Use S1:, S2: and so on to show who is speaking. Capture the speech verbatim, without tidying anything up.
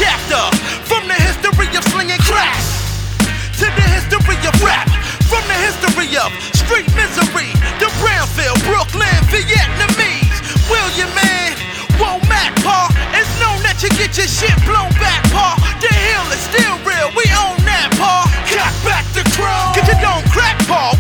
S1: chapter. From the history of slinging crack to the history of rap. From the history of street misery to Brownfield, Brooklyn, Vietnamese. William Man, Womack, Paul,